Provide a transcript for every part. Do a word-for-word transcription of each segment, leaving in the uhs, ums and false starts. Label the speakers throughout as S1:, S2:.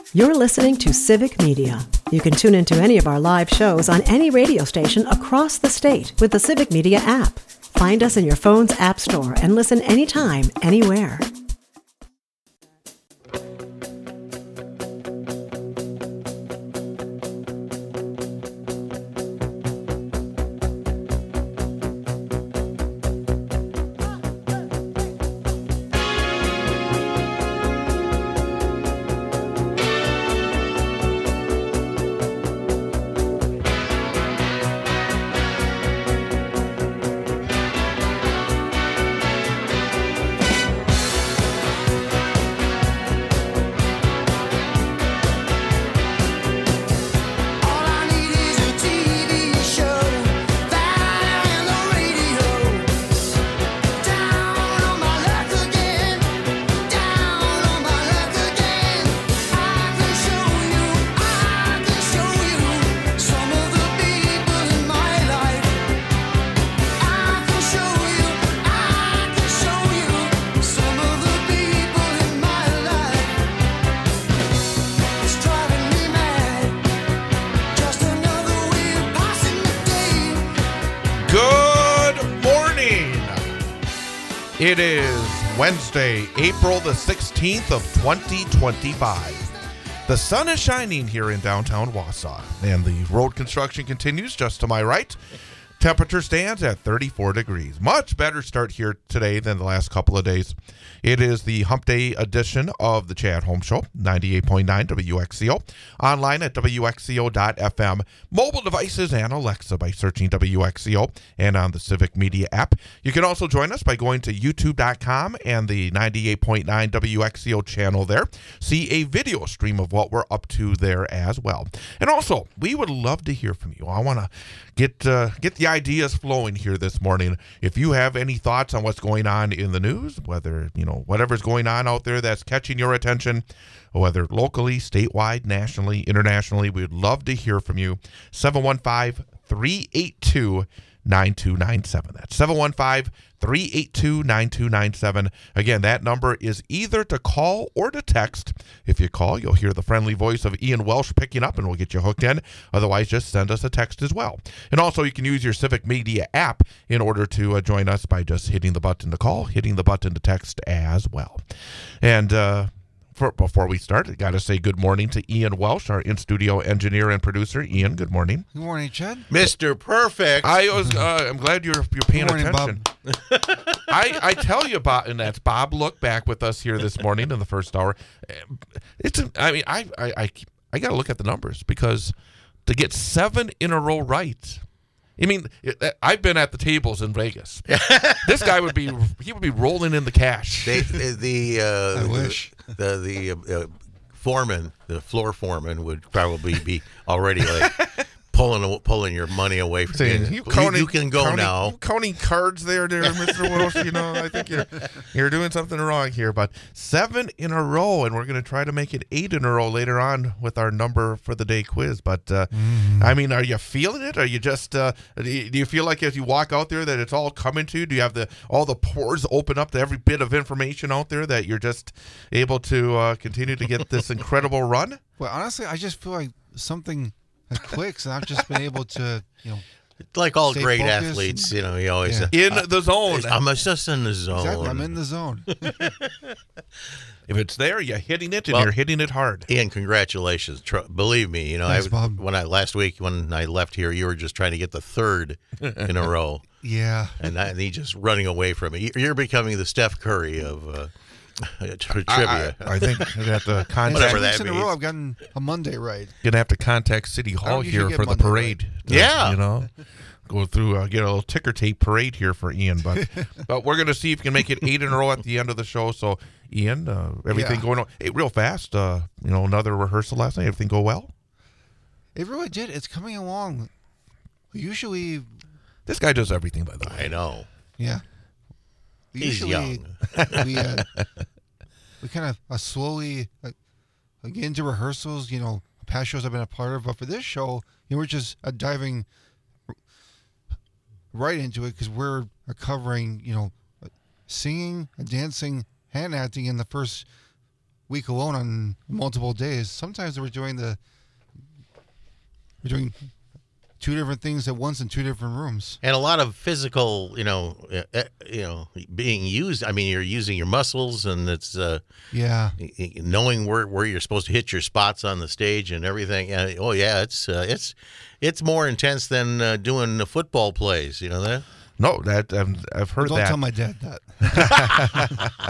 S1: You're listening to Civic Media. You can tune into any of our live shows on any radio station across the state with the Civic Media app. Find us in your phone's app store and listen anytime, anywhere.
S2: It is Wednesday, April the sixteenth of twenty twenty-five. The sun is shining here in downtown Wausau, and the road construction continues just to my right. Temperature stands at thirty-four degrees. Much better start here today than the last couple of days. It is the Hump Day edition of the Chad Holmes Show, ninety-eight point nine W X C O. Online at W X C O dot F M. Mobile devices and Alexa by searching W X C O and on the Civic Media app. You can also join us by going to YouTube dot com and the ninety-eight point nine W X C O channel there. See a video stream of what we're up to there as well. And also, we would love to hear from you. I want to get uh, get the ideas flowing here this morning. If you have any thoughts on what's going on in the news, whether, you know, whatever's going on out there that's catching your attention, whether locally, statewide, nationally, internationally, we'd love to hear from you. seven one five, three eight two, nine two nine seven. That's seven one five, three eight two, nine two nine seven. Again, that number is either to call or to text. If you call, you'll hear the friendly voice of Ian Welsh picking up, and we'll get you hooked in. Otherwise, just send us a text as well. And also, you can use your Civic Media app in order to uh, join us by just hitting the button to call, hitting the button to text as well. And uh For, before we start, I got to say good morning to Ian Welsh, our in-studio engineer and producer. Ian, good morning.
S3: Good morning, Chad.
S4: Mister Perfect.
S2: I was. Uh, I'm glad you're you're paying
S3: Good morning,
S2: attention.
S3: Bob.
S2: I I tell you about, and that's Bob Look back with us here this morning in the first hour. It's. I mean, I I I, I got to look at the numbers because to get seven in a row right. I mean, I've been at the tables in Vegas. This guy would be, he would be rolling in the cash.
S4: They, the the, uh,
S3: I wish.
S4: the the uh, uh, foreman, the floor foreman, would probably be already like pulling pulling your money away from
S2: Saying,
S4: you.
S2: you,
S4: You,
S2: counting,
S4: you can go
S2: counting,
S4: now.
S2: You counting cards there, there, Mister Welsh. You know, I think you're you're doing something wrong here. But seven in a row, and we're going to try to make it eight in a row later on with our number for the day quiz. But uh, mm. I mean, are you feeling it? Are you just? Uh, do, you, do you feel like as you walk out there that it's all coming to you? Do you have the all the pores open up to every bit of information out there that you're just able to uh, continue to get this incredible run?
S3: Well, honestly, I just feel like something that clicks, and I've just been able to, you know,
S4: Like all
S3: stay
S4: great
S3: focused
S4: athletes,
S3: and-
S4: you know, you always
S3: Yeah.
S2: In
S4: uh,
S2: the zone.
S4: I'm just in the zone.
S3: exactly, I'm in the zone.
S2: If it's there, you're hitting it, and
S4: Well,
S2: you're hitting it hard.
S4: Ian, congratulations. Tr- believe me, you know,
S3: Thanks,
S4: I,
S3: Bob.
S4: when I last week when I left here, you were just trying to get the third in a row,
S3: Yeah.
S4: and, I, and he just running away from it. You're becoming the Steph Curry of uh, tri-
S2: I,
S4: trivia.
S2: I, I think you're gonna have to
S3: And
S2: contact.
S4: Whatever
S3: two
S4: that
S3: weeks in a
S4: means.
S3: row, I've gotten a Monday right.
S2: Gonna have to contact City Hall
S3: don't usually
S2: here
S3: get
S2: for the
S3: Monday
S2: parade. to,
S4: Yeah.
S2: you know, go through uh, get a little ticker tape parade here for Ian. But but we're gonna see if we can make it eight in a row at the end of the show. So Ian, uh, everything
S3: Yeah.
S2: going on hey, real fast. Uh, you know, another rehearsal last night. Everything go well.
S3: It really did. It's coming along. Usually,
S2: This guy does everything, by the way.
S4: I know.
S3: yeah.
S4: He's
S3: Usually,
S4: young.
S3: we uh, we kind of uh, slowly uh, get into rehearsals. You know, past shows I've been a part of, but for this show, you know, we're just uh, diving r- right into it because we're uh, covering, you know, uh, singing, uh, dancing, hand acting in the first week alone on multiple days. Sometimes they were doing the we're doing two different things at once in two different rooms.
S4: And a lot of physical, you know, uh, you know, being used. I mean, you're using your muscles, and it's uh,
S3: yeah,
S4: knowing where, where you're supposed to hit your spots on the stage and everything. Uh, oh yeah, it's uh, it's it's more intense than uh, doing the football plays. You know that?
S2: No, that um, I've heard
S3: Don't
S2: that.
S3: tell my dad that.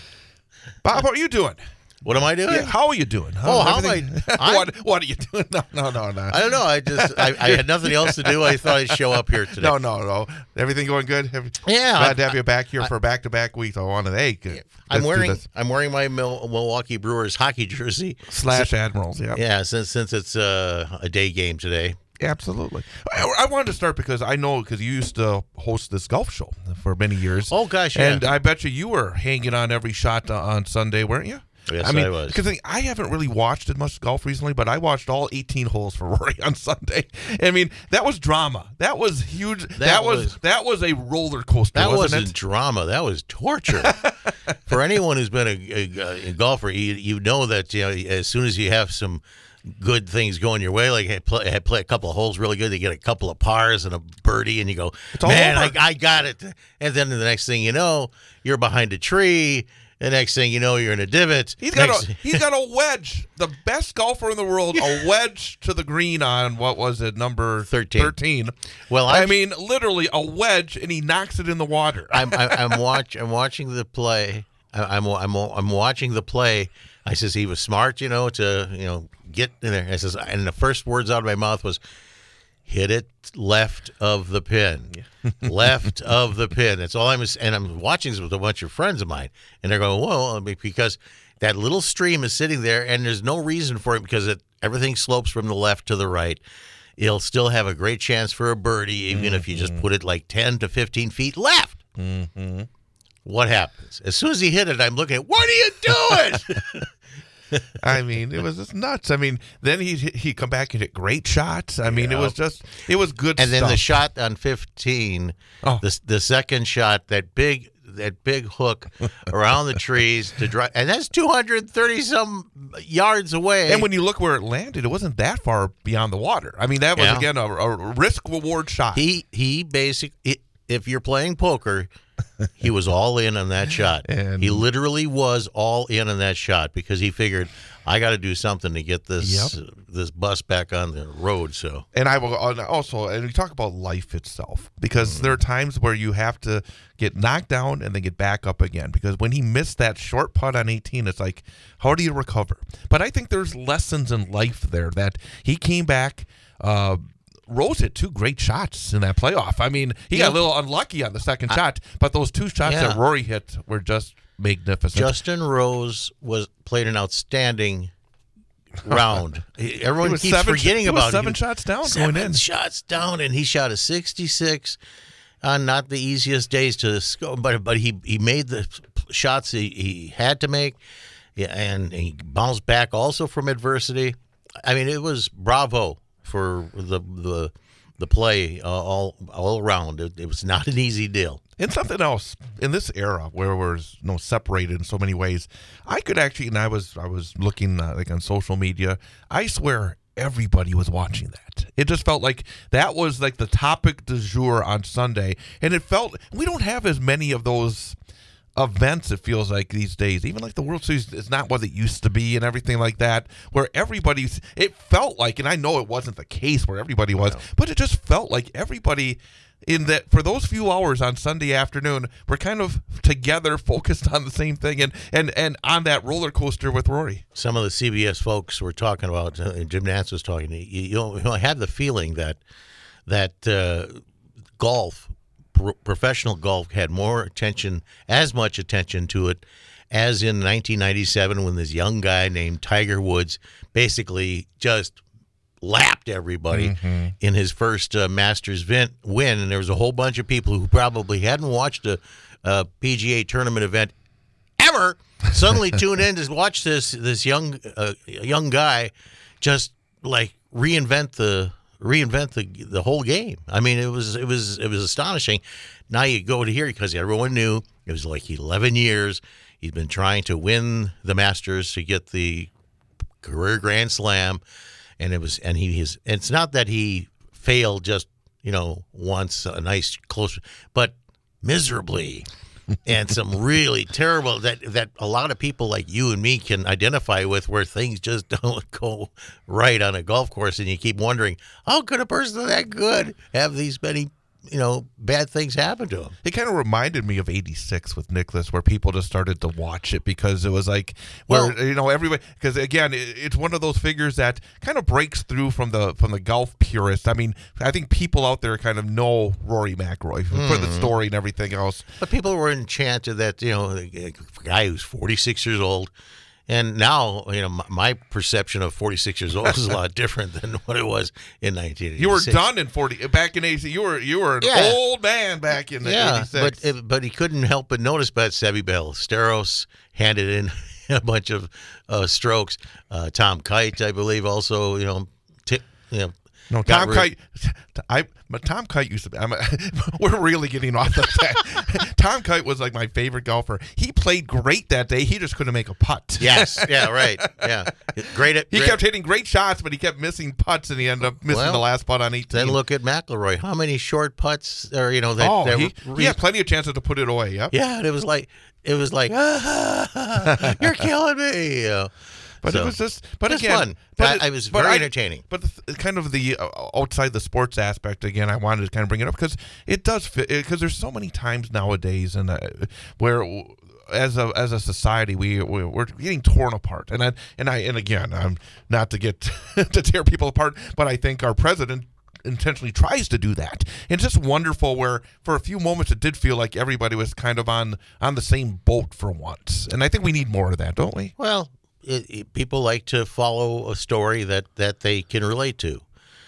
S2: Bob, how are you doing?
S4: What am I doing?
S2: Yeah, how are you doing?
S4: Oh, how am I? I-
S2: what, what are you doing? No, no, no, no.
S4: I don't know. I just I, I had nothing else to do. I thought I'd show up here today.
S2: No, no, no. Everything going good? Have-
S4: Yeah,
S2: Glad to
S4: I-
S2: have you back here for back-to-back weeks. I wanted, hey, good.
S4: I'm
S2: Let's do
S4: wearing
S2: this.
S4: I'm wearing my Mil- Milwaukee Brewers hockey jersey.
S2: Slash Admirals, yeah.
S4: Yeah, since since it's uh, a day game today.
S2: Absolutely. I, I wanted to start because I know because you used to host this golf show for many years.
S4: Oh gosh, yeah.
S2: And I bet you you were hanging on every shot uh, on Sunday, weren't you?
S4: Yes,
S2: I mean,
S4: I was.
S2: Because I haven't really watched as much golf recently, but I watched all eighteen holes for Rory on Sunday. I mean, that was drama. That was huge. That,
S4: That
S2: was,
S4: was-
S2: that was a roller coaster.
S4: That
S2: wasn't
S4: wasn't
S2: it?
S4: drama. That was torture. For anyone who's been a, a, a golfer, you, you know that you know as soon as you have some good things going your way, like hey, play, play a couple of holes really good, you get a couple of pars and a birdie, and you go,
S2: It's all
S4: man, I,
S2: over."
S4: I got it. And then the next thing you know, you're behind a tree. The next thing you know, you're in a divot.
S2: He's got
S4: Next-
S2: a he's got a wedge. The best golfer in the world, a wedge to the green on what was it, number
S4: thirteen.
S2: thirteen.
S4: Well,
S2: I
S4: I'm-
S2: mean, literally a wedge, and he knocks it in the water.
S4: I'm I, I'm watch I'm watching the play. I, I'm I'm I'm watching the play. I says he was smart, you know, to you know get in there. I says, and the first words out of my mouth was, "Hit it left of the pin, left of the pin." That's all I'm. And I'm watching this with a bunch of friends of mine, and they're going, "Whoa!" because that little stream is sitting there, and there's no reason for it because it everything slopes from the left to the right. You'll still have a great chance for a birdie, even mm-hmm. if you just put it like ten to fifteen feet left.
S2: Mm-hmm.
S4: What happens? As soon as he hit it, I'm looking at, what are you doing?
S2: I mean, it was just nuts. I mean, then he he come back and hit great shots. I mean,
S4: Yeah.
S2: it was just it was good
S4: And
S2: stuff.
S4: then the shot on fifteen,
S2: Oh.
S4: the the second shot, that big that big hook around the trees to drive, and that's two hundred thirty some yards away.
S2: And when you look where it landed, it wasn't that far beyond the water. I mean, that was
S4: Yeah.
S2: again a, a risk reward shot.
S4: he he basically, if you're playing poker, he was all in on that shot.
S2: And-
S4: he literally was all in on that shot because he figured, I got to do something to get this
S2: Yep.
S4: uh, this bus back on the road. So
S2: And I will and also, and we talk about life itself, because
S4: Mm-hmm.
S2: there are times where you have to get knocked down and then get back up again. Because when he missed that short putt on eighteen, it's like, how do you recover? But I think there's lessons in life there that he came back. Uh, Rose hit two great shots in that playoff. I mean, he got
S4: Yeah.
S2: a little unlucky on the second shot, but those two shots
S4: Yeah.
S2: that Rory hit were just magnificent.
S4: Justin Rose was played an outstanding round. He- Everyone
S2: He was
S4: keeps
S2: seven-
S4: forgetting
S2: he was
S4: about it.
S2: seven
S4: He-
S2: shots down
S4: seven
S2: going in.
S4: shots down, and he shot a sixty-six on not the easiest days to score, but but he he made the shots he, he had to make, yeah, and he bounced back also from adversity. I mean, it was bravo for the the the play uh, all all around. It, it was not an easy deal.
S2: And something else in this era where we're you know, separated in so many ways, I could actually, and I was I was looking uh, like on social media, I swear everybody was watching that. It just felt like that was like the topic du jour on Sunday, and it felt we don't have as many of those events, it feels like these days. Even like the World Series is not what it used to be and everything like that, where everybody's, it felt like, and I know it wasn't the case where everybody was, but it just felt like everybody in that for those few hours on Sunday afternoon were kind of together, focused on the same thing, and and and on that roller coaster with Rory.
S4: Some of the C B S folks were talking about, uh, Jim Nantz was talking, you, you, know, you know, I had the feeling that that uh, golf, pro- professional golf, had more attention, as much attention to it as in nineteen ninety-seven when this young guy named Tiger Woods basically just lapped everybody
S2: Mm-hmm.
S4: in his first uh, Masters vin- win. And there was a whole bunch of people who probably hadn't watched a, a P G A tournament event ever suddenly tuned in to watch this this young uh, young guy just like reinvent the reinvent the the whole game. I mean, it was it was it was astonishing. Now you go to here because everyone knew it was like eleven years. He's been trying to win the Masters to get the career Grand Slam, and it was and he is. It's not that he failed just you know once, a nice close, but miserably. And some really terrible that that a lot of people like you and me can identify with, where things just don't go right on a golf course, and you keep wondering, how could a person that good have these many, you know, bad things happen to him?
S2: It kind of reminded me of eighty-six with Nicklaus, where people just started to watch it because it was like, where
S4: Well-
S2: you know everybody. Because again, it, it's one of those figures that kind of breaks through from the from the golf purists. I mean, I think people out there kind of know Rory McIlroy for
S4: Mm-hmm.
S2: the story and everything else.
S4: But people were enchanted that, you know, a guy who's forty-six years old. And now, you know, my, my perception of forty-six years old is a lot different than what it was in nineteen eighty-six.
S2: You were done in forty back in eighty. You were you were an
S4: Yeah.
S2: old man back in
S4: Yeah,
S2: eighty-six.
S4: but but he couldn't help but notice. But Seve Ballesteros handed in a bunch of uh, strokes. Uh, Tom Kite, I believe, also you know, t- you know,
S2: No,
S4: got
S2: Tom
S4: rid-
S2: Kite. I but Tom Kite used to be. I'm a, we're really getting off the track. Tom Kite was like my favorite golfer. He played great that day. He just couldn't make a putt.
S4: Yes, yeah, right, yeah, great. At,
S2: He
S4: great.
S2: kept hitting great shots, but he kept missing putts, and he ended up missing
S4: Well,
S2: the last putt on eighteen.
S4: Then look at McIlroy. How many short putts, or you know, that,
S2: oh,
S4: that
S2: he,
S4: were,
S2: he had plenty of chances to put it away. Yep.
S4: yeah, and it was like it was like ah, you're killing me. You know.
S2: But
S4: So,
S2: it was just, but
S4: just
S2: again,
S4: fun.
S2: But
S4: I-
S2: it,
S4: I was
S2: but
S4: very entertaining.
S2: But the, th- kind of the uh, outside the sports aspect again, I wanted to kind of bring it up because it does fit. Because there's so many times nowadays, and uh, where as a as a society we we- we're getting torn apart. And I and I and again, I'm not to get to tear people apart, but I think our president intentionally tries to do that. And it's just wonderful where for a few moments it did feel like everybody was kind of on on the same boat for once. And I think we need more of that, don't we?
S4: Well, it, it, people like to follow a story that, that they can relate to,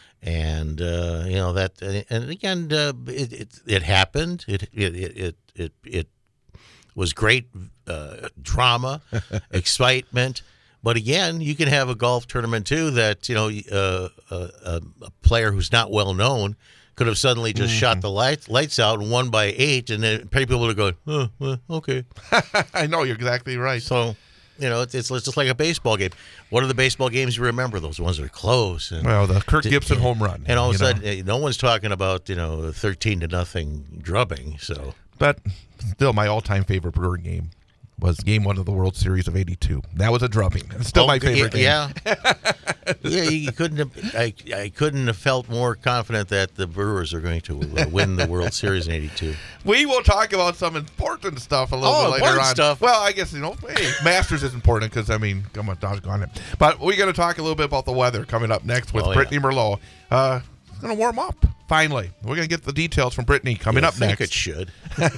S4: and uh, you know that. And again, uh, it, it it happened. It it it it it was great uh, drama, excitement. But again, you can have a golf tournament too that you know uh, a, a player who's not well known could have suddenly just mm-hmm. shot the lights lights out and won by eight, and then people would have gone, oh, well, okay.
S2: I know, you're exactly right.
S4: So. You know, it's, it's just like a baseball game. What are the baseball games you remember? Those ones that are close. And,
S2: well, the Kirk Gibson and, home run.
S4: And all of a sudden,
S2: know?
S4: no one's talking about, you know, thirteen to nothing drubbing. So,
S2: But still, my all-time favorite Brewer game was game one of the World Series of eighty-two. That was a drubbing. It's still
S4: oh,
S2: my favorite
S4: yeah,
S2: game.
S4: Yeah. yeah, you couldn't have, I, I couldn't have felt more confident that the Brewers are going to win the World Series in eighty-two.
S2: We will talk about some important stuff a little
S4: oh,
S2: bit later
S4: important
S2: on.
S4: Stuff.
S2: Well, I guess, you know, hey, Masters is important because, I mean, come on, doggone it. But we're going to talk a little bit about the weather coming up next with
S4: oh,
S2: Brittany
S4: yeah.
S2: Merlot. Uh, it's going to warm up, finally. We're going to get the details from Brittany coming
S4: you
S2: up
S4: think
S2: next.
S4: it should.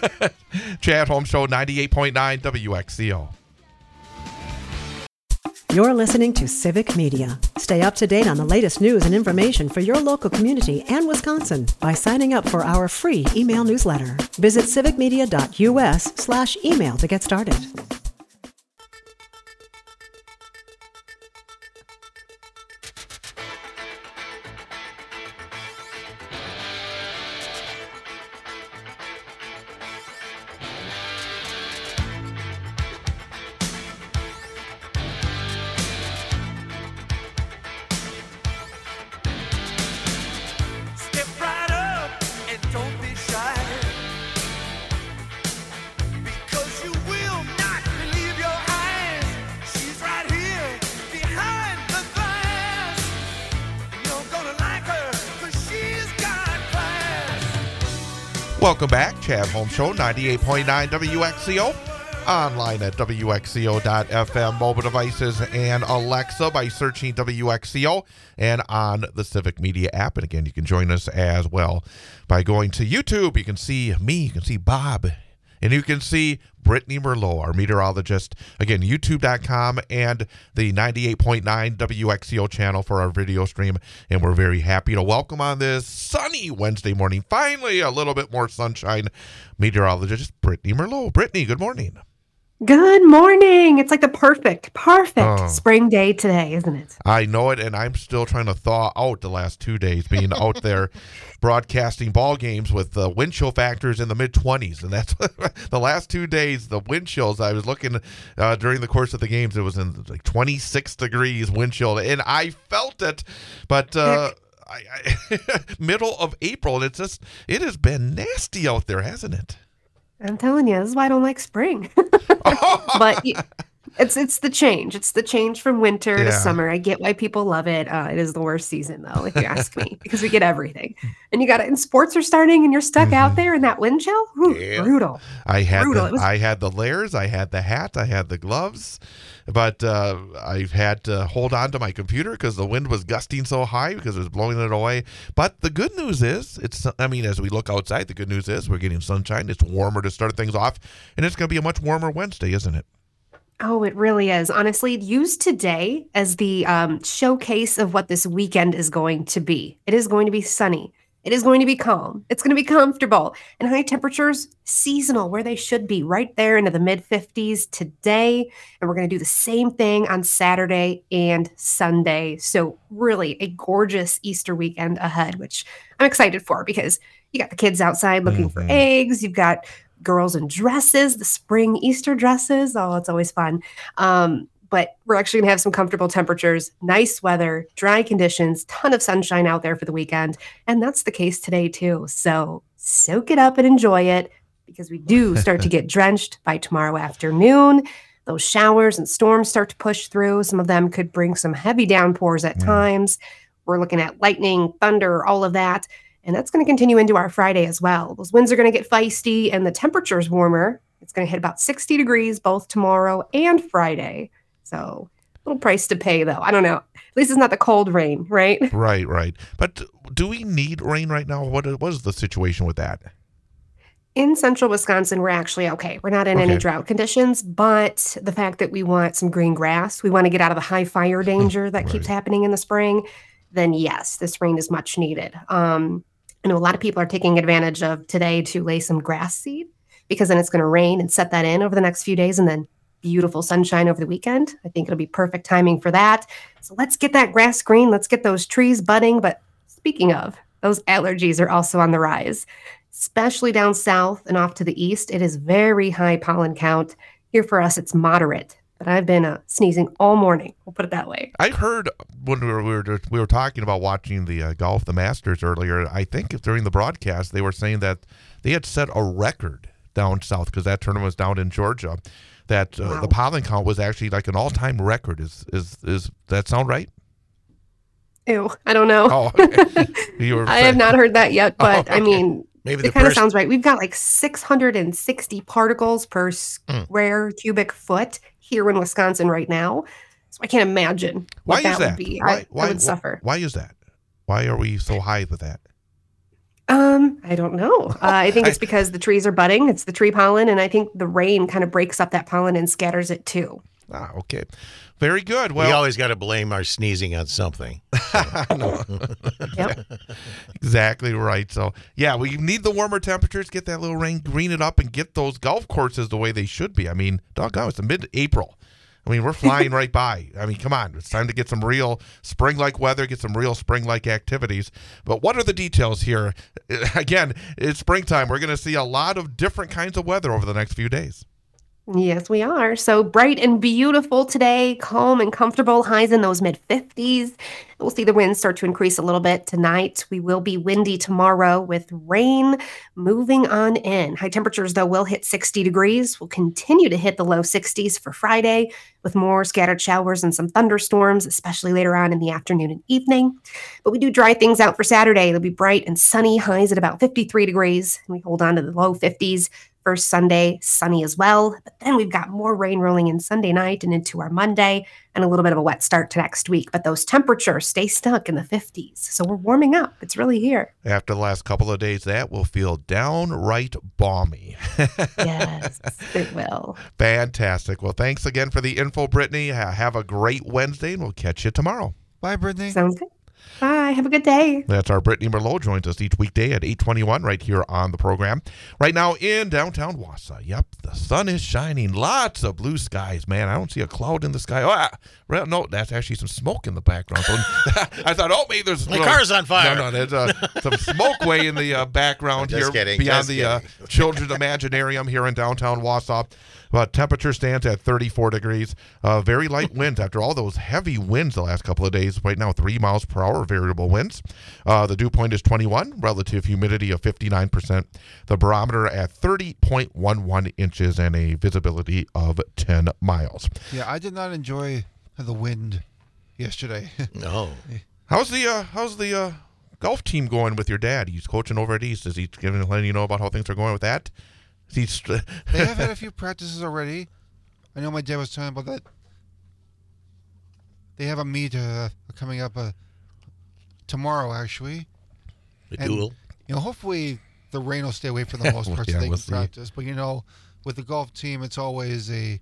S2: Chad Home Show, ninety-eight point nine W X C O.
S1: You're listening to Civic Media. Stay up to date on the latest news and information for your local community and Wisconsin by signing up for our free email newsletter. Visit civicmedia.us slash email to get started.
S2: Welcome back, Chad Home Show, ninety-eight point nine W X C O. Online at W X C O dot F M, mobile devices, and Alexa by searching W X C O, and on the Civic Media app. And again, you can join us as well by going to YouTube. You can see me, you can see Bob, and you can see Brittany Merlot, our meteorologist. Again, youtube dot com and the ninety-eight point nine W X C O channel for our video stream. And we're very happy to welcome on this sunny Wednesday morning, finally a little bit more sunshine, meteorologist Brittany Merlot. Brittany, good morning.
S5: Good morning. It's like the perfect, perfect
S2: Oh.
S5: spring day today, isn't it?
S2: I know it, and I'm still trying to thaw out the last two days being out there broadcasting ball games with uh, wind chill factors in the mid twenties. And that's the last two days, the wind chills. I was looking uh, during the course of the games, it was in like twenty-six degrees wind chill, and I felt it. But uh, I, I, middle of April, and it's just, it has been nasty out there, hasn't it?
S5: I'm telling you, this is why I don't like spring. But y- it's it's the change. It's the change from winter
S2: Yeah.
S5: to summer. I get why people love it. Uh, it is the worst season, though, if you ask me, because we get everything. And you got it. And sports are starting, and you're stuck out there in that wind chill. Whew,
S4: Yeah.
S5: Brutal.
S2: I had
S5: Brutal.
S2: the,
S5: It was-
S2: I had the layers, I had the hat, I had the gloves, but uh, I've had to hold on to my computer because the wind was gusting so high because it was blowing it away. But the good news is, it's I mean, as we look outside, the good news is we're getting sunshine. It's warmer to start things off, and it's going to be a much warmer Wednesday, isn't it?
S5: Oh, it really is. Honestly, use today as the um, showcase of what this weekend is going to be. It is going to be sunny. It is going to be calm. It's going to be comfortable. And high temperatures, seasonal, where they should be, right there into the mid fifties today. And we're going to do the same thing on Saturday and Sunday. So really a gorgeous Easter weekend ahead, which I'm excited for because you got the kids outside looking for
S2: Mhm.
S5: eggs. You've got girls in dresses, the spring Easter dresses. Oh, it's always fun. Um, but we're actually going to have some comfortable temperatures, nice weather, dry conditions, ton of sunshine out there for the weekend. And that's the case today, too. So soak it up and enjoy it because we do start to get drenched by tomorrow afternoon. Those showers and storms start to push through. Some of them could bring some heavy downpours at
S2: Mm.
S5: times. We're looking at lightning, thunder, all of that. And that's going to continue into our Friday as well. Those winds are going to get feisty and the temperature's warmer. It's going to hit about sixty degrees both tomorrow and Friday. So a little price to pay, though. I don't know. At least it's not the cold rain, right?
S2: Right, right. But do we need rain right now? What what is the situation with that?
S5: In central Wisconsin, we're actually okay. We're not in any
S2: Okay.
S5: drought conditions, but the fact that we want some green grass, we want to get out of the high fire danger that keeps
S2: Right.
S5: happening in the spring, then yes, this rain is much needed. Um, I know a lot of people are taking advantage of today to lay some grass seed because then it's going to rain and set that in over the next few days and then beautiful sunshine over the weekend. I think it'll be perfect timing for that. So let's get that grass green. Let's get those trees budding. But speaking of, those allergies are also on the rise, especially down south and off to the east. It is very high pollen count. Here for us, it's moderate. But I've been uh, sneezing all morning. We'll put it that way.
S2: I heard when we were we were, we were talking about watching the uh, golf, the Masters earlier. I think during the broadcast they were saying that they had set a record down south because that tournament was down in Georgia. That uh,
S5: Wow.
S2: the pollen count was actually like an all-time record. Is is is that sound right?
S5: Ew, I don't know.
S2: Oh, okay. You were
S5: I have
S2: saying-
S5: not heard that yet, but
S2: Oh,
S5: I
S2: okay.
S5: mean,
S4: Maybe
S5: it
S4: the
S5: kind of
S4: person.
S5: sounds right. We've got like six hundred sixty particles per
S2: Hmm.
S5: square cubic foot here in Wisconsin right now. So I can't imagine what
S2: Why is
S5: that,
S2: that?
S5: would be.
S2: Why,
S5: I,
S2: why,
S5: I would suffer.
S2: Why is that? Why are we so high with that?
S5: Um, I don't know. Uh, I think it's
S2: I-
S5: because the trees are budding. It's the tree pollen, and I think the rain kind of breaks up that pollen and scatters it too.
S2: Ah, okay. Very good.
S4: we
S2: Well,
S4: always got to blame our sneezing on something.
S5: Yep.
S2: exactly right. So, yeah, we need the warmer temperatures, get that little rain, green it up, and get those golf courses the way they should be. I mean, doggone, it's mid-April. I mean, we're flying right by. I mean, come on. It's time to get some real spring-like weather, get some real spring-like activities. But what are the details here? Again, it's springtime. We're going to see a lot of different kinds of weather over the next few days.
S5: Yes, we are. So bright and beautiful today, calm and comfortable, highs in those mid fifties. We'll see the winds start to increase a little bit tonight. We will be windy tomorrow with rain moving on in. High temperatures, though, will hit sixty degrees. We'll continue to hit the low sixties for Friday with more scattered showers and some thunderstorms, especially later on in the afternoon and evening. But we do dry things out for Saturday. It'll be bright and sunny, highs at about fifty-three degrees. We hold on to the low fifties. First Sunday, sunny as well. But then we've got more rain rolling in Sunday night and into our Monday and a little bit of a wet start to next week. But those temperatures stay stuck in the fifties. So we're warming up. It's really here.
S2: After the last couple of days, that will feel downright balmy.
S5: Yes, it will.
S2: Fantastic. Well, thanks again for the info, Brittany. Ha- Have a great Wednesday, and we'll catch you tomorrow.
S3: Bye, Brittany.
S5: Sounds good. Bye. Have a good day.
S2: That's our Brittany Merlot. Joins us each weekday at eight twenty-one right here on the program. Right now in downtown Wausau. Yep, the sun is shining. Lots of blue skies, man. I don't see a cloud in the sky. Oh, ah, well, no, that's actually some smoke in the background. So I thought, oh, maybe there's...
S4: My
S2: little,
S4: car's on fire.
S2: No, no, there's uh, some smoke way in the uh, background
S4: Just
S2: here
S4: kidding,
S2: beyond
S4: just
S2: the uh,
S4: kidding.
S2: Children's Imaginarium here in downtown Wausau. But temperature stands at thirty-four degrees. Uh, very light winds after all those heavy winds the last couple of days. Right now, three miles per hour variable winds. Uh, the dew point is twenty-one. Relative humidity of fifty-nine percent. The barometer at thirty point one one inches and a visibility of ten miles.
S3: Yeah, I did not enjoy the wind yesterday.
S4: No.
S2: How's the uh, how's the uh, golf team going with your dad? He's coaching over at East. Is he giving letting you know about how things are going with that? He's
S3: They have had a few practices already. I know my dad was telling about that. They have a meet uh, coming up uh, tomorrow, actually.
S4: The
S3: And,
S4: duel.
S3: You know, hopefully the rain will stay away for the most part
S2: Yeah,
S3: so they
S2: we'll
S3: can
S2: see.
S3: practice. But, you know, with the golf team, it's always a...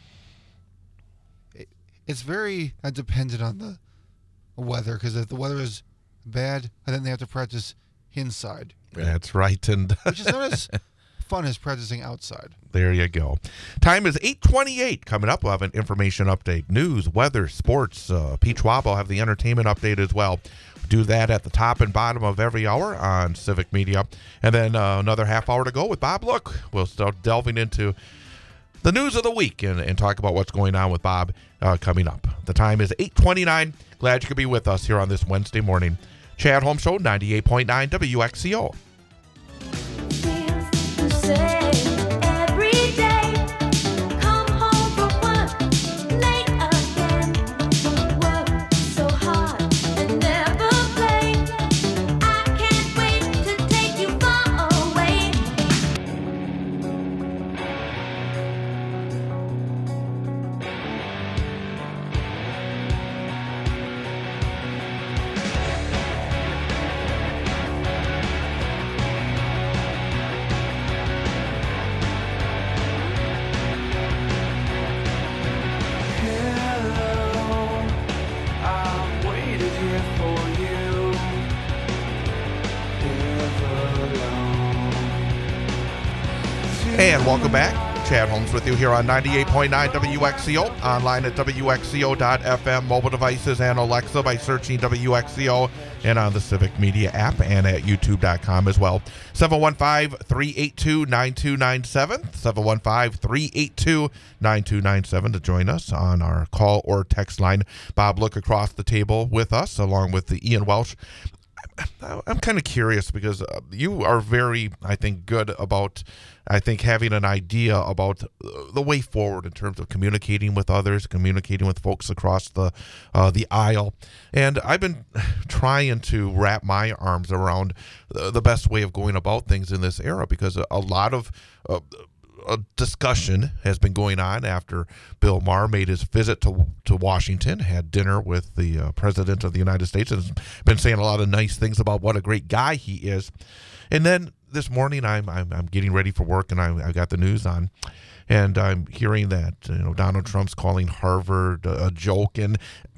S3: it- It's very uh, dependent on the weather, because if the weather is bad, then they have to practice inside,
S2: That's right, and
S3: which is not as fun as practicing outside.
S2: there you go. Time is eight twenty-eight. Coming up, we'll have an information update, news, weather, sports. Uh, Pete Schwab will have the entertainment update as well. Do that at the top and bottom of every hour on Civic Media. And then uh, another half hour to go with Bob Look. We'll start delving into the news of the week and, and talk about what's going on with Bob uh, coming up. The time is eight twenty-nine. Glad you could be with us here on this Wednesday morning. Chad Holmes Show, ninety-eight point nine W X C O. And welcome back. Chad Holmes with you here on ninety-eight point nine W X C O. Online at W X C O dot F M, mobile devices and Alexa by searching W X C O, and on the Civic Media app and at YouTube dot com as well. seven one five, three eight two, nine two nine seven. seven one five, three eight two, nine two nine seven to join us on our call or text line. Bob Look across the table with us, along with the Ian Welsh. I'm kind of curious because uh, you are very, I think, good about, I think, having an idea about the way forward in terms of communicating with others, communicating with folks across the uh, the aisle. And I've been trying to wrap my arms around the best way of going about things in this era, because a lot of uh, a discussion has been going on after Bill Maher made his visit to to Washington, had dinner with the uh, President of the United States, and has been saying a lot of nice things about what a great guy he is. And then this morning, I'm I'm, I'm getting ready for work, and I, I got the news on, and I'm hearing that you know Donald Trump's calling Harvard a, a joke. And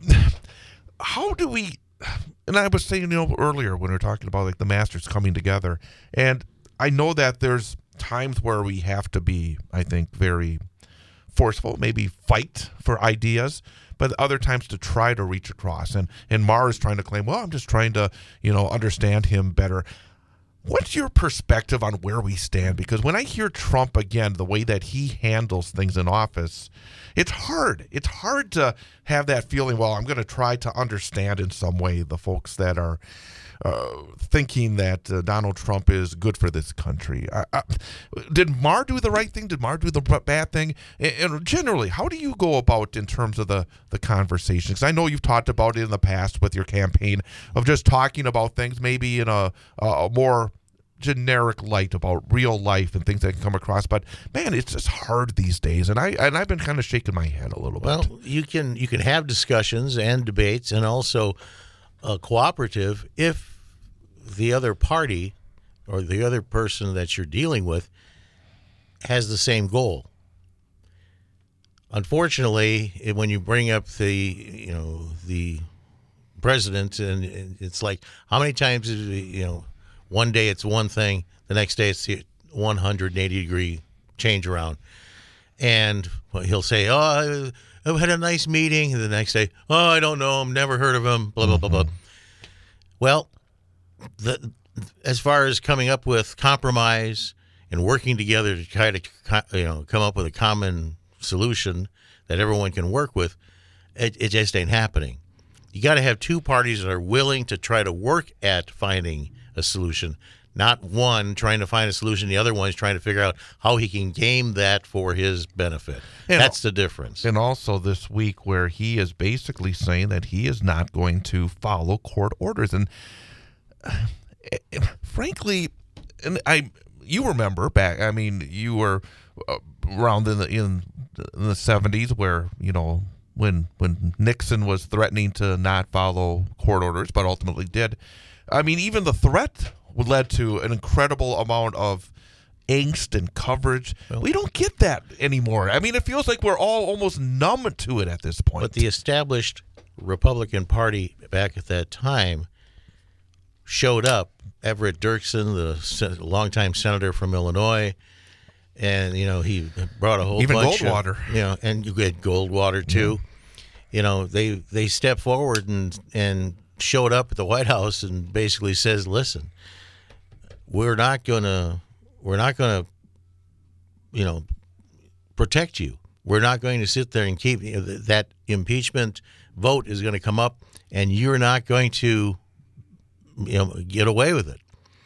S2: how do we? And I was saying, you know, earlier when we were talking about like the Masters coming together, and I know that there's times where we have to be, I think, very forceful, maybe fight for ideas, but other times to try to reach across. And and Maher is trying to claim, well, I'm just trying to, you know, understand him better. What's your perspective on where we stand? Because when I hear Trump again, the way that he handles things in office, it's hard. It's hard to have that feeling, well, I'm going to try to understand in some way the folks that are uh, thinking that uh, Donald Trump is good for this country. Uh, uh, did Maher do the right thing? Did Maher do the bad thing? And, and generally, how do you go about in terms of the, the conversation? Because I know you've talked about it in the past with your campaign of just talking about things maybe in a, a more generic light about real life and things that can come across. But man, it's just hard these days, and I and I've been kind of shaking my head a little bit.
S4: Well, you can you can have discussions and debates, and also uh, cooperative if the other party or the other person that you're dealing with has the same goal. Unfortunately, when you bring up the you know the president, and it's like, how many times is it, you know, one day it's one thing, the next day it's the one hundred eighty degree change around, and well, he'll say, "Oh, I, I had a nice meeting," and the next day, "Oh, I don't know him, never heard of him," blah blah mm-hmm. blah blah. Well, the as far as coming up with compromise and working together to try to, you know, come up with a common solution that everyone can work with, it, it just ain't happening. You got to have two parties that are willing to try to work at finding a solution, not one trying to find a solution, the other one is trying to figure out how he can game that for his benefit. And that's the difference.
S2: And also this week where he is basically saying that he is not going to follow court orders. And uh, frankly, and I, you remember back, I mean, you were uh, around in the, in the seventies where, you know, when when Nixon was threatening to not follow court orders, but ultimately did. I mean, even the threat led to an incredible amount of angst and coverage. Well, we don't get that anymore. I mean, it feels like we're all almost numb to it at this point.
S4: But the established Republican Party back at that time showed up. Everett Dirksen, the longtime senator from Illinois, and you know he brought a whole
S2: even
S4: bunch
S2: Goldwater,
S4: of, you know, and you had Goldwater too. Mm-hmm. You know, they they stepped forward and and showed up at the White House and basically says, "Listen, we're not gonna we're not gonna you know protect you. We're not going to sit there and keep you know, that impeachment vote is going to come up, and you're not going to you know get away with it."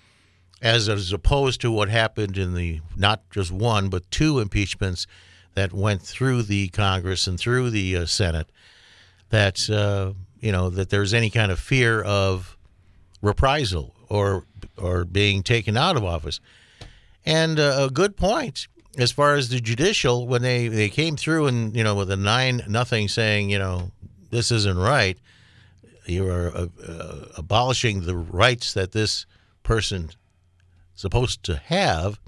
S4: As as opposed to what happened in the not just one but two impeachments that went through the Congress and through the uh, Senate, that uh, you know that there's any kind of fear of reprisal or or being taken out of office. And uh, a good point as far as the judicial, when they, they came through and you know with a nine nothing saying you know this isn't right, you are uh, uh, abolishing the rights that this person supposed to have.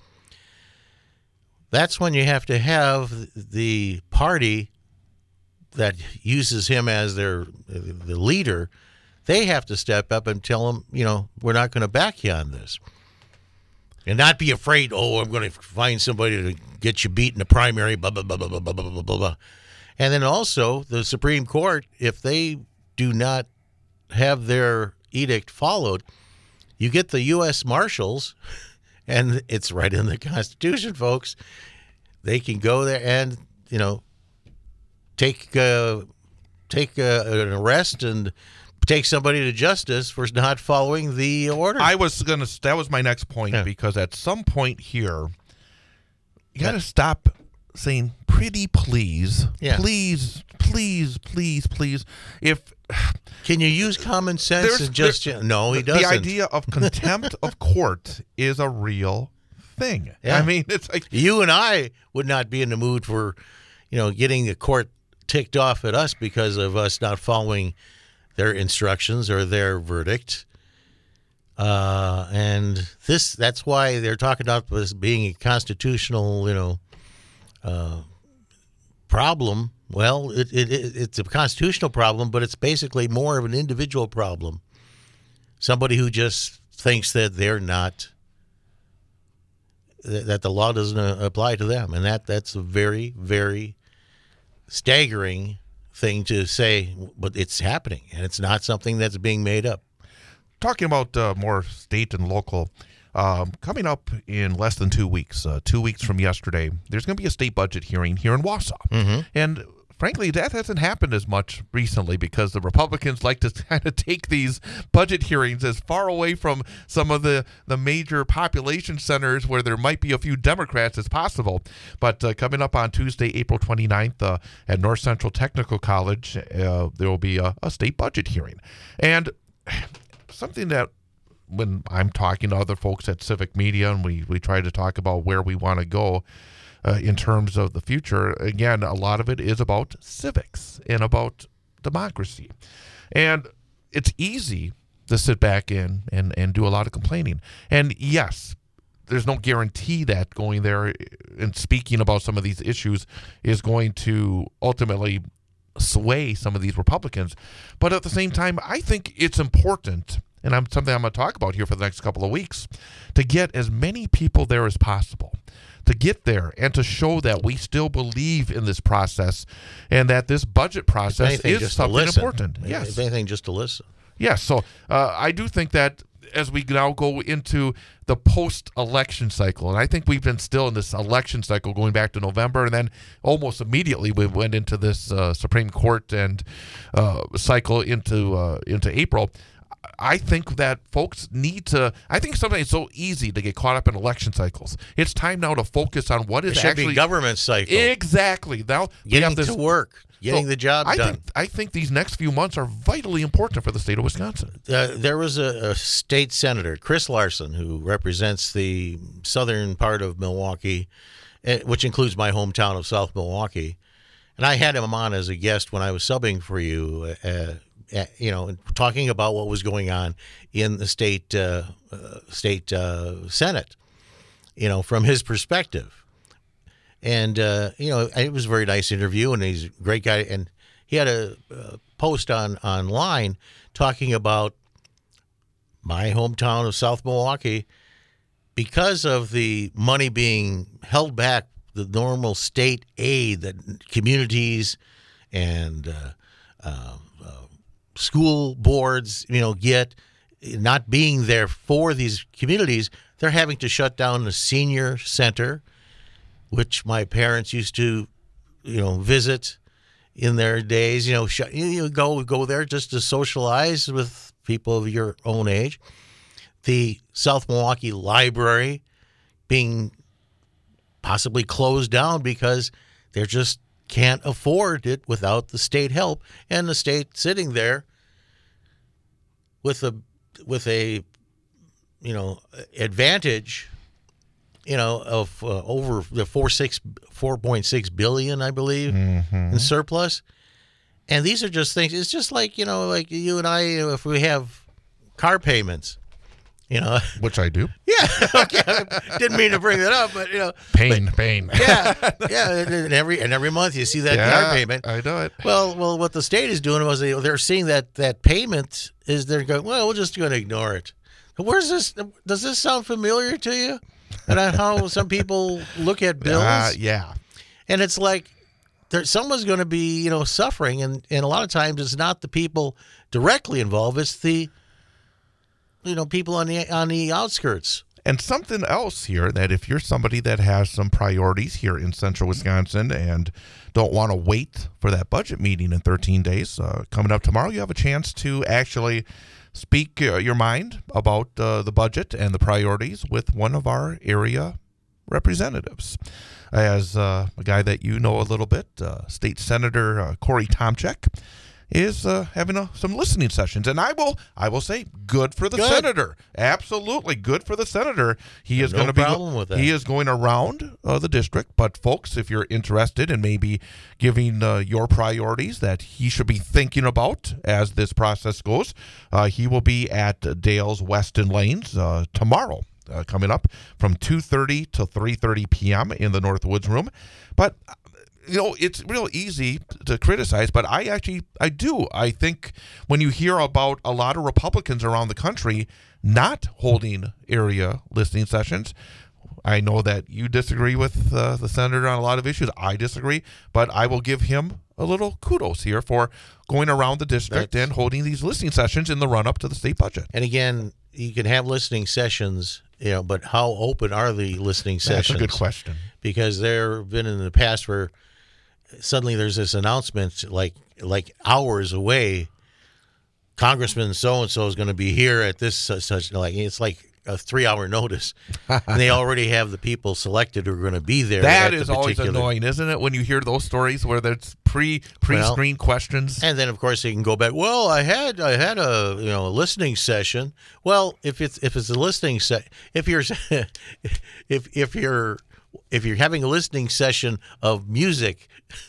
S4: That's when you have to have the party that uses him as their the leader. They have to step up and tell him, you know, we're not going to back you on this, and not be afraid. Oh, I'm going to find somebody to get you beat in the primary. Blah blah blah blah blah blah blah blah blah. And then also the Supreme Court, if they do not have their edict followed, you get the U S Marshals, and it's right in the Constitution, folks. They can go there and, you know, take uh, take uh, an arrest and take somebody to justice for not following the order.
S2: I was going to, that was my next point, yeah. Because at some point here, you got to stop saying, pretty please, yeah. please, please, please, please. If
S4: Can you use common sense and just there, no, he doesn't.
S2: The idea of contempt of court is a real thing. Yeah. I mean, it's like
S4: you and I would not be in the mood for, you know, getting the court ticked off at us because of us not following their instructions or their verdict. Uh, and this that's why they're talking about this being a constitutional, you know, uh, problem. Well, it, it, it's a constitutional problem, but it's basically more of an individual problem. Somebody who just thinks that they're not, that the law doesn't apply to them. And that that's a very, very staggering thing to say, but it's happening, and it's not something that's being made up.
S2: Talking about uh, more state and local, um, coming up in less than two weeks, uh, two weeks from yesterday, there's going to be a state budget hearing here in Wausau. Mm-hmm. And frankly, that hasn't happened as much recently because the Republicans like to kind of take these budget hearings as far away from some of the, the major population centers where there might be a few Democrats as possible. But uh, coming up on Tuesday, April twenty-ninth, uh, at North Central Technical College, uh, there will be a, a state budget hearing. And something that when I'm talking to other folks at Civic Media and we, we try to talk about where we want to go, Uh, in terms of the future, again, a lot of it is about civics and about democracy. And it's easy to sit back in and, and do a lot of complaining. And yes, there's no guarantee that going there and speaking about some of these issues is going to ultimately sway some of these Republicans. But at the same time, I think it's important, and I'm something I'm going to talk about here for the next couple of weeks, to get as many people there as possible, to get there and to show that we still believe in this process and that this budget process
S4: anything,
S2: is
S4: just to
S2: something
S4: listen.
S2: important. Yes.
S4: If anything, just to listen.
S2: Yes. So uh, I do think that as we now go into the post-election cycle, and I think we've been still in this election cycle going back to November, and then almost immediately we went into this uh, Supreme Court and uh, cycle into uh, into April. I think that folks need to, I think sometimes it's so easy to get caught up in election cycles. It's time now to focus on what is
S4: It should
S2: actually
S4: be government cycle.
S2: Exactly. Now we
S4: Getting
S2: have this
S4: to work. Getting
S2: so
S4: the job
S2: I
S4: done.
S2: Think, I think these next few months are vitally important for the state of Wisconsin.
S4: Uh, there was a, a state senator, Chris Larson, who represents the southern part of Milwaukee, eh, which includes my hometown of South Milwaukee. And I had him on as a guest when I was subbing for you, uh, uh, you know, talking about what was going on in the state uh, uh, state uh, Senate, you know, from his perspective. And, uh, you know, it was a very nice interview, and he's a great guy. And he had a, a post on online talking about my hometown of South Milwaukee. Because of the money being held back, the normal state aid that communities and uh, uh, uh, school boards, you know, get, not being there for these communities, they're having to shut down the senior center, which my parents used to, you know, visit in their days. You know, sh- you go go there just to socialize with people of your own age. The South Milwaukee Library being possibly closed down because they just can't afford it without the state help, and the state sitting there with a with a you know advantage. You know, of uh, over the four six four point six billion, I believe,
S2: Mm-hmm.
S4: in surplus, and these are just things. It's just like you know, like you and I, you know, if we have car payments, you know,
S2: Which I do.
S4: yeah, okay, I didn't mean to bring that up, but you know,
S2: Pain, pain.
S4: yeah, yeah, and and every and every month you see that
S2: Yeah,
S4: car payment.
S2: I know it.
S4: Well, well, what the state is doing was they, they're seeing that that payment is they're going. Well, we're just going to ignore it. Where's this? Does this sound familiar to you? And on how some people look at bills,
S2: Uh, yeah.
S4: and it's like there someone's going to be, you know, suffering, and, and a lot of times it's not the people directly involved; it's the, you know, people on the on the outskirts.
S2: And something else here, that if you're somebody that has some priorities here in central Wisconsin and don't want to wait for that budget meeting in thirteen days, uh, coming up tomorrow, you have a chance to actually speak uh, your mind about uh, the budget and the priorities with one of our area representatives. As uh, a guy that you know a little bit, uh, State Senator uh, Corey Tomczyk is uh, having a, some listening sessions, and I will, I will say, good for the
S4: Good.
S2: senator. Absolutely, good for the senator. He is
S4: No
S2: going to be.
S4: problem with that.
S2: He is going around uh, the district. But folks, if you're interested in maybe giving uh, your priorities that he should be thinking about as this process goes, uh, he will be at Dale's Weston Lanes uh, tomorrow. Uh, coming up from two thirty to three thirty p.m. in the Northwoods Room. But you know, it's real easy to criticize, but I actually, I do. I think when you hear about a lot of Republicans around the country not holding area listening sessions, I know that you disagree with uh, the senator on a lot of issues. I disagree, but I will give him a little kudos here for going around the district
S4: That's-
S2: and holding these listening sessions in the run-up to the state budget.
S4: And again, you can have listening sessions, you know, but how open are the listening
S2: That's
S4: sessions?
S2: a good question.
S4: Because there have been in the past where suddenly there's this announcement like like hours away, Congressman so and so is going to be here at this such, such like it's like a three hour notice, and they already have the people selected who are going to be there.
S2: That
S4: at the
S2: is always
S4: particular-
S2: annoying, isn't it? When you hear those stories where there's pre pre screened questions.
S4: And then of course they can go back. Well, I had I had a you know a listening session. Well, if it's if it's a listening set, if you're if if you're if you're having a listening session of music,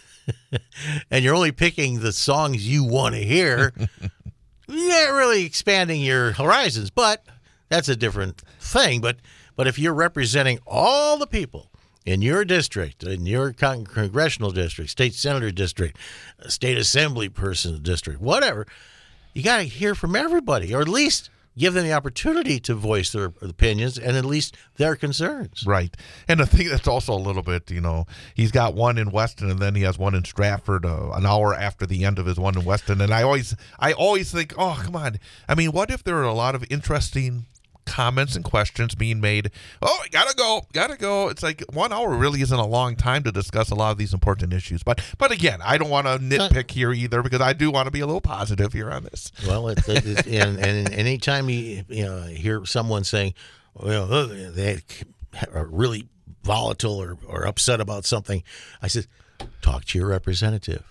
S4: and you're only picking the songs you want to hear, you're not really expanding your horizons. But that's a different thing. But but if you're representing all the people in your district, in your con- congressional district, state senator district, state assembly person district, whatever, you got to hear from everybody, or at least give them the opportunity to voice their opinions and at least their concerns.
S2: Right. And I think that's also a little bit, you know, he's got one in Weston and then he has one in Stratford uh, an hour after the end of his one in Weston. And I always, I always think, oh, come on. I mean, what if there are a lot of interesting comments and questions being made? Oh, I gotta go, gotta go. It's like one hour really isn't a long time to discuss a lot of these important issues. But but again, I don't want to nitpick here either, because I do want to be a little positive here on this.
S4: Well, it, it, it, and, and anytime you, you know, hear someone saying, well, they are really volatile or, or upset about something, I said, talk to your representative.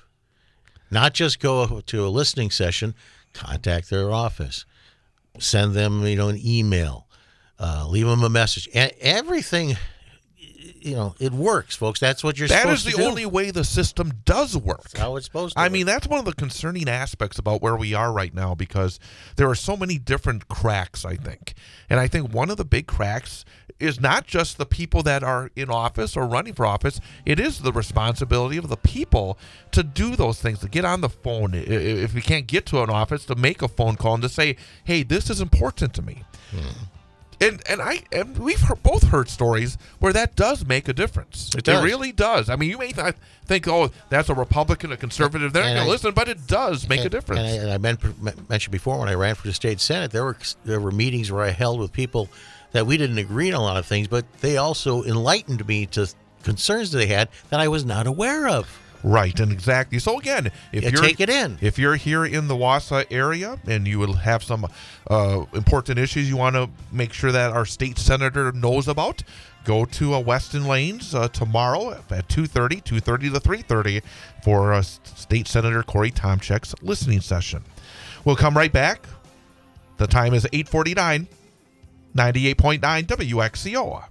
S4: Not just go to a listening session, contact their office. Send them, you know, an email, uh, leave them a message. A- everything, you know, it works, folks. That's what you're
S2: that
S4: supposed to
S2: do.
S4: do.
S2: That is the only way the system does work.
S4: That's how it's supposed to
S2: I
S4: work.
S2: mean, that's one of the concerning aspects about where we are right now, because there are so many different cracks, I think. And I think one of the big cracks is not just the people that are in office or running for office. It is the responsibility of the people to do those things, to get on the phone. If we can't get to an office, to make a phone call and to say, hey, this is important to me. Hmm. And and I and we've heard, both heard stories where that does make a difference.
S4: It does.
S2: It really does. I mean, you may not think, oh, that's a Republican, a conservative. They're not going to listen, but it does make
S4: and,
S2: a difference.
S4: And I, and I meant, mentioned before, when I ran for the state senate, there were there were meetings where I held with people that we didn't agree on a lot of things, but they also enlightened me to concerns that they had that I was not aware of.
S2: Right, and exactly. So again, if
S4: You
S2: you're
S4: take it in.
S2: if you're here in the Wausau area and you will have some uh, important issues you want to make sure that our state senator knows about, go to uh, Weston Lanes uh, tomorrow at two thirty, two thirty to three thirty for uh, State Senator Corey Tomczyk's listening session. We'll come right back. The time is eight forty-nine, ninety-eight point nine W X C O.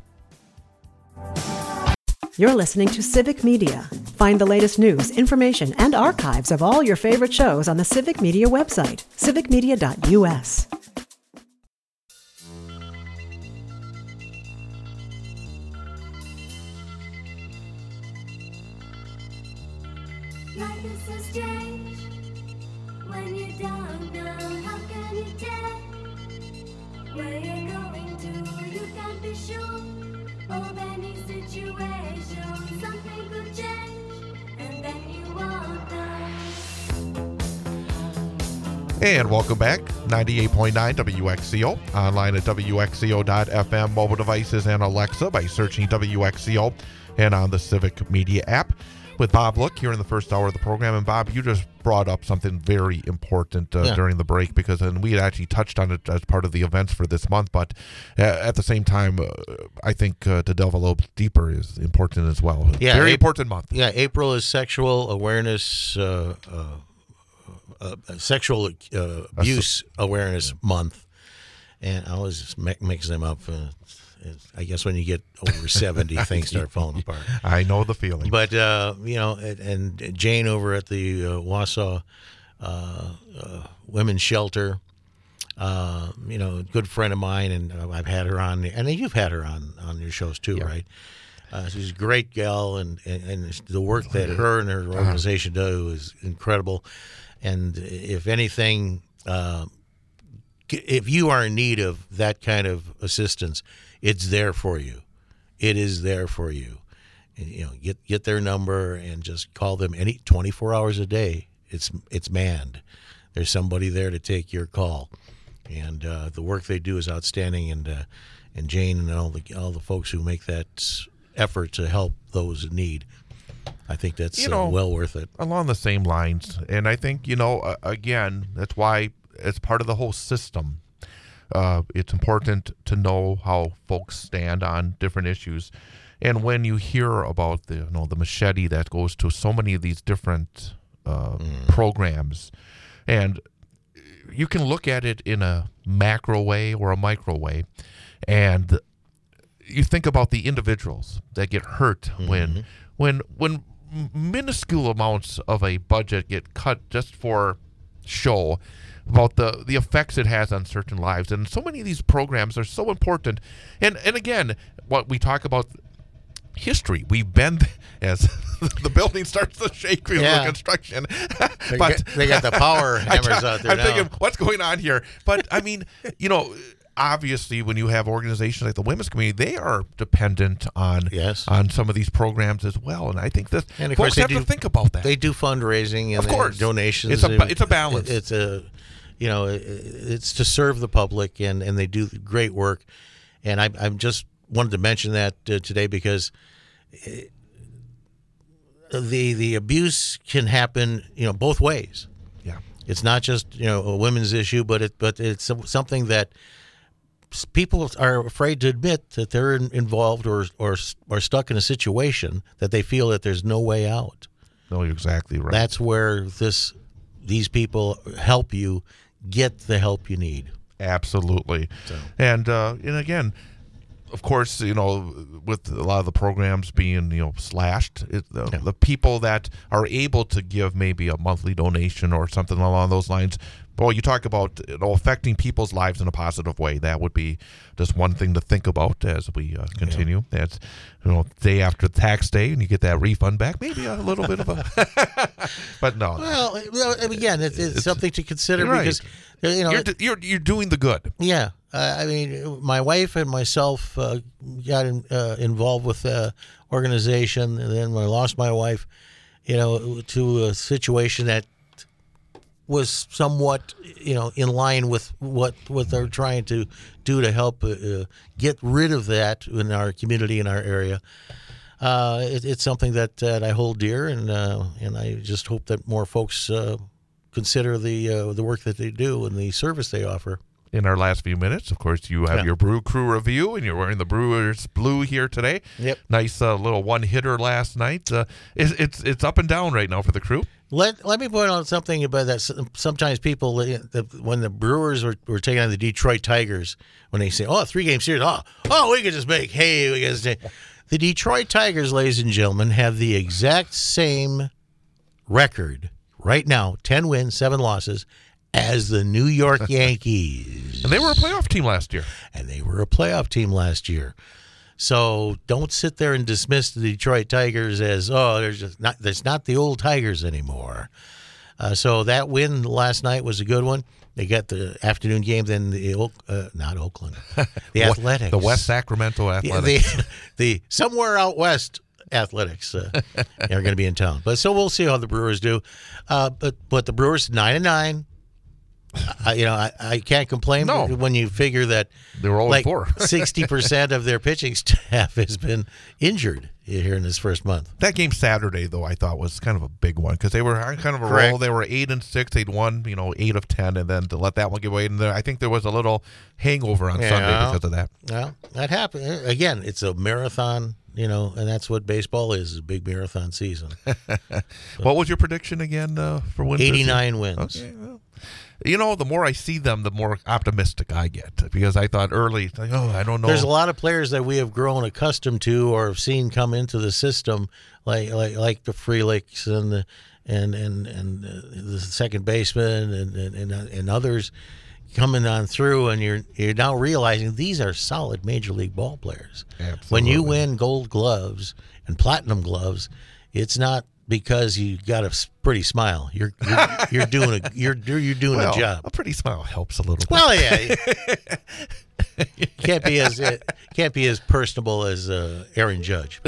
S1: You're listening to Civic Media. Find the latest news, information, and archives of all your favorite shows on the Civic Media website, civic media dot U S.
S6: Life is so strange when you don't know how can you tell where you're going to. You can't be sure of any situation. Something could change, and then you won't know.
S2: And welcome back, ninety-eight point nine W X C O, online at W X C O dot F M, mobile devices, and Alexa by searching W X C O, and on the Civic Media app. With Bob Look here in the first hour of the program. And Bob, you just brought up something very important uh,
S4: Yeah.
S2: during the break, because and we had actually touched on it as part of the events for this month, but uh, at the same time, uh, I think uh, to delve a little deeper is important as well.
S4: Yeah,
S2: very
S4: Ap-
S2: important month.
S4: Yeah, April is Sexual Awareness, uh, uh, uh, Sexual uh, Abuse Awareness Month, and I always just mi- mix them up. Uh, it's- I guess when you get over seventy, things start falling apart.
S2: I know the feeling.
S4: But uh, you know, and, and Jane over at the uh, Wausau uh, uh, Women's Shelter, uh, you know, a good friend of mine, and uh, I've had her on, and you've had her on on your shows too,
S2: Yeah.
S4: right? Uh, she's a great gal, and, and, and the work that her and her organization do is incredible. And if anything, uh, if you are in need of that kind of assistance, it's there for you. It is there for you. And, you know, get get their number and just call them any twenty-four hours a day. It's it's manned. There's somebody there to take your call, and uh, the work they do is outstanding. And uh, and Jane and all the all the folks who make that effort to help those in need, I think that's
S2: You know,
S4: uh, well worth it.
S2: Along the same lines, and I think, you know, uh, again, that's why it's part of the whole system. Uh, it's important to know how folks stand on different issues, and when you hear about the, you know, the machete that goes to so many of these different uh,
S4: Mm.
S2: programs, and you can look at it in a macro way or a micro way, and you think about the individuals that get hurt when when when minuscule amounts of a budget get cut just for show, about the the effects it has on certain lives. And so many of these programs are so important. And and again, what we talk about history. We've been as the building starts to shake because
S4: Yeah.
S2: of construction.
S4: They,
S2: but
S4: got, they got the power hammers out there
S2: I'm
S4: now.
S2: thinking, what's going on here? But I mean, you know, obviously, when you have organizations like the women's community, they are dependent on
S4: Yes.
S2: on some of these programs as well. And I think that
S4: And of
S2: folks
S4: course they
S2: have
S4: do-
S2: to think about that.
S4: They do fundraising and
S2: Of
S4: they-
S2: course.
S4: donations.
S2: It's a ba-
S4: and
S2: it's a balance.
S4: it- It's a, you know, it- it's to serve the public, and, and they do great work. And I, I just wanted to mention that uh, today because it, the the abuse can happen, you know, both ways.
S2: yeah.
S4: It's not just, you know, a women's issue, but it but it's something that s- people are afraid to admit that they're in, involved or or or stuck in a situation that they feel that there's no way out.
S2: No, you're exactly right.
S4: That's where this these people help you get the help you need.
S2: Absolutely. And uh, and again, of course, you know, with a lot of the programs being, you know, slashed, it, the,
S4: Yeah.
S2: the people that are able to give maybe a monthly donation or something along those lines, well, you talk about, you know, affecting people's lives in a positive way. That would be just one thing to think about as we uh, continue. That's, you know, day after tax day, and you get that refund back. Maybe a little bit of a, but no,
S4: Well, well, again, it's, it's something to consider
S2: You're right.
S4: because uh, you know
S2: you're, you're you're doing the good.
S4: Yeah, uh, I mean, my wife and myself uh, got in, uh, involved with the organization, and then when I lost my wife, you know, to a situation that was somewhat, you know, in line with what what they're trying to do to help uh, uh, get rid of that in our community, in our area. Uh, it, it's something that, that I hold dear, and uh, and I just hope that more folks uh, consider the uh, the work that they do and the service they offer.
S2: In our last few minutes, of course, you have
S4: Yeah.
S2: your Brew Crew review, and you're wearing the Brewers blue here today.
S4: Yep.
S2: Nice uh, little one hitter last night. Uh, it's, it's it's up and down right now for the Crew.
S4: Let let me point out something about that. S- Sometimes people, uh, the, when the Brewers were, were taking on the Detroit Tigers, when they say, "Oh, three game series, oh, oh, we could just make hay," we could just say-" the Detroit Tigers, ladies and gentlemen, have the exact same record right now: ten wins, seven losses, as the New York Yankees,
S2: And they were a playoff team last year.
S4: and they were a playoff team last year. So don't sit there and dismiss the Detroit Tigers as, oh, there's just not there's not the old Tigers anymore. Uh, so that win last night was a good one. They got the afternoon game, then the Oak, uh, not Oakland, the
S2: Wa-
S4: Athletics,
S2: The West Sacramento
S4: Yeah,
S2: Athletics.
S4: the, the somewhere out west Athletics uh, are going to be in town. But so we'll see how the Brewers do. Uh, but but the Brewers nine and nine. I, you know, I, I can't complain
S2: No.
S4: when you figure that
S2: They were oh and
S4: like
S2: four.
S4: sixty percent of their pitching staff has been injured here in this first month.
S2: That game Saturday, though, I thought was kind of a big one because they were on kind of a
S4: Correct.
S2: roll. They were eight and six. They'd won, you know, eight of ten, and then to let that one get away. And there, I think there was a little hangover on
S4: Yeah.
S2: Sunday because of that.
S4: Well, that happened. Again, it's a marathon, you know, and that's what baseball is, is a big marathon season.
S2: What was your prediction again uh, for wins? this year?
S4: eighty-nine wins.
S2: Okay, well, you know, the more I see them, the more optimistic I get because I thought early, like, oh, I don't know.
S4: There's a lot of players that we have grown accustomed to or have seen come into the system, like like like the Freelicks and the and and and uh, the second baseman and and, and and others coming on through, and you're you're now realizing these are solid major league ball players. When you
S2: Absolutely.
S4: win Gold Gloves and Platinum Gloves, it's not because you got a s- pretty smile. You're you're, you're doing a you're you're, you're doing
S2: well,
S4: a job.
S2: a pretty smile helps a little bit.
S4: Well, yeah, can't be as uh, can't be as personable as uh, Aaron Judge.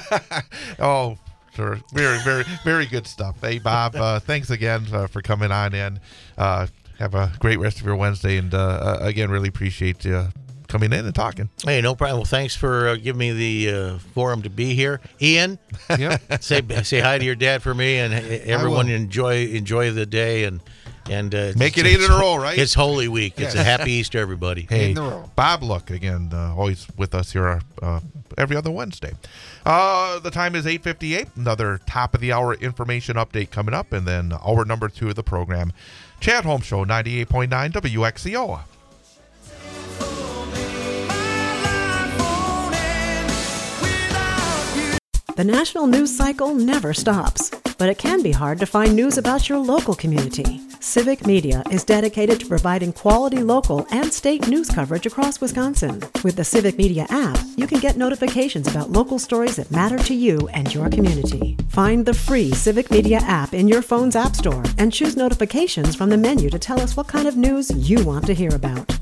S2: Oh, sure. Very, very, very good stuff. Hey, Bob, uh, thanks again uh, for coming on in. Uh, have a great rest of your Wednesday. And uh, uh, again, really appreciate you coming in and talking.
S4: Hey, no problem. Well, thanks for uh, giving me the uh, forum to be here, Ian.
S3: Yep.
S4: Say say hi to your dad for me, and uh, everyone
S3: will.
S4: enjoy enjoy the day and and uh,
S2: Make it
S4: it's-
S2: eight in a row, right?
S4: It's Holy Week. It's a
S3: Yes.
S4: happy Easter, everybody.
S2: Hey,
S3: in a row.
S2: Bob Look, again, uh, always with us here uh, every other Wednesday. Uh, the time is eight fifty-eight. Another top of the hour information update coming up, and then hour number two of the program. Chad Holmes Show, ninety-eight point nine W X C O.
S1: The national news cycle never stops. but it can be hard to find news about your local community. Civic Media is dedicated to providing quality local and state news coverage across Wisconsin. With the Civic Media app, you can get notifications about local stories that matter to you and your community. Find the free Civic Media app in your phone's app store and choose notifications from the menu to tell us what kind of news you want to hear about.